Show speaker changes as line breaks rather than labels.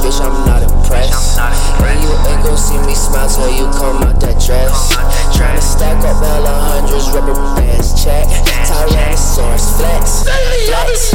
bitch, I'm not impressed. And you ain't gon' see me smile till you come out that dress. Tryna stack up hella hundreds, rubber bands, check. Tyrannosaurus flex, flex.